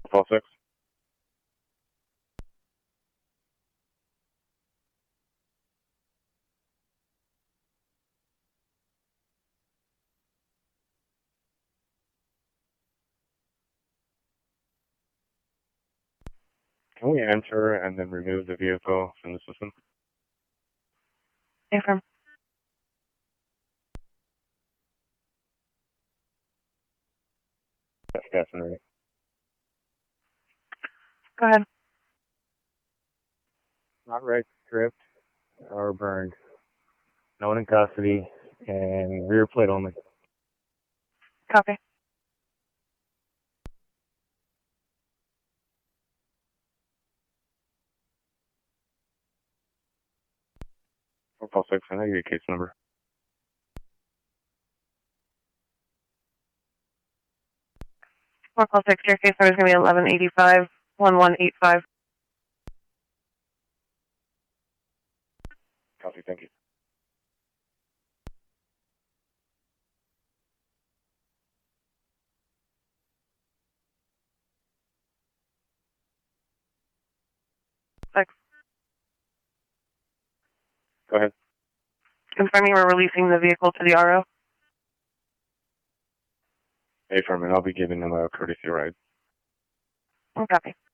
Call 6. Can we enter and then remove the vehicle from the system? Affirm. That's gas and ready. Go ahead. Not wrecked, stripped, or burned. No one in custody, and rear plate only. Copy. Call 6, I know your case number. Call 6, your case number is going to be 1185-1185. Copy, thank you. Six. Go ahead. Confirming we're releasing the vehicle to the RO. Affirm, and I'll be giving them a courtesy ride. Copy.